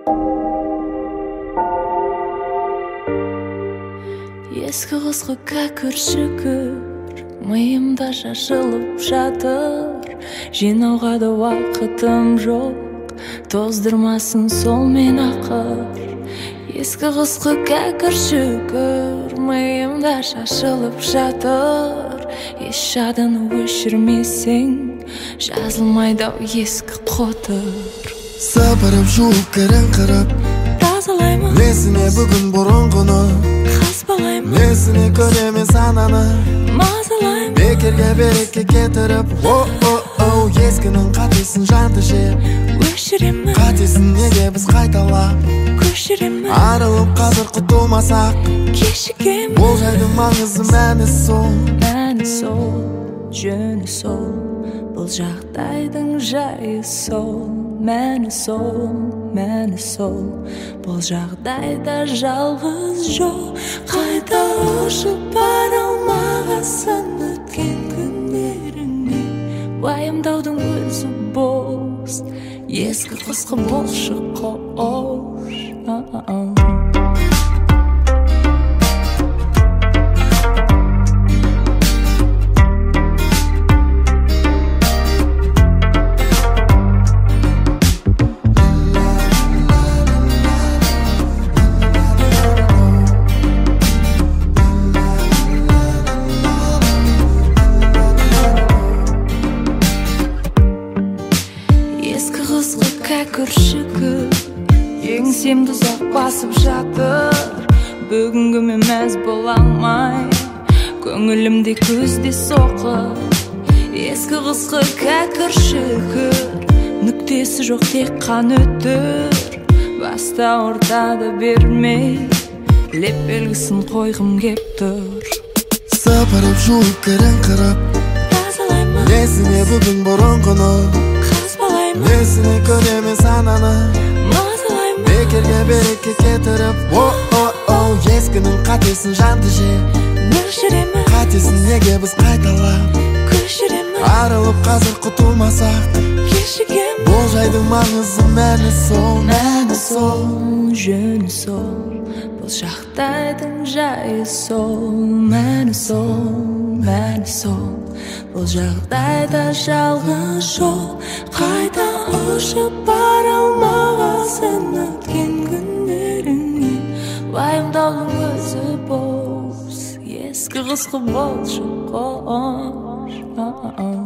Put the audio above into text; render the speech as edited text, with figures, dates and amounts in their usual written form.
Ескі құсқы кәкір шүкір миымда шашылып жатыр, жинауға да уақытым жоқ, тоздырмасын сол мен ақыр. Ескі құсқы кәкір шүкір миымда шашылып жатыр, еш жадыны өшірмесең жазылмайды-ау ескі қотыр. Сапырып жуып кірін қырып тазалаймын несіне бүгін бұрынғыны, қазбалаймын несіне көремін сананы, мазалаймын бекерге берекке кетіріп. О-о-о, ескінің қатесін жанды жеп өшіремін, қатесін неге біз қайталап көшіремін. арылып қазір құтылмасақ кешігемін, бұл жайдың маңызы мәні сол. мәні сол, жөні сол, бұл жағдайдың жайы сол. Мәні сол, мәні сол, бұл жағдайда жалғыз жол. Қайта ұшып бара алмағасын өткен күндеріңе, уайымдаудың өзі бос, ескі құсқы болшы қош. Ескі құсқы кәкір шүкір еңсемді ұзақ басып жатыр, бүгінгіме мәз бола алмай көңілімде көзде соқыр. Ескі құсқы кәкір шүкір нүктесі жоқ тек қан өтір, баста ортада бермей леп белгісін қойғым кеп тұр. Сапырып жуып кірін қырып тазалаймын несіне бүгін бұрынғыны, несіне көремін сананы, мазалаймын бекерге берекке кетіріп. О-о-о, ескінің қатесін жанды жеп өшіремін, қатесін неге біз қайталап көшіремін. арылып қазір құтылмасақ кешігемін, бұл жайдың маңызы мәні сол. мәні сол, жөні сол, бұл жағдайдың жайы сол. Мәні сол, мәні сол, бұл жағдайда жалғыз жол. Қайта ұшып бара алмағасын өткен күндеріңе, уайымдаудың өзі бос, ескі құсқы болшы қош.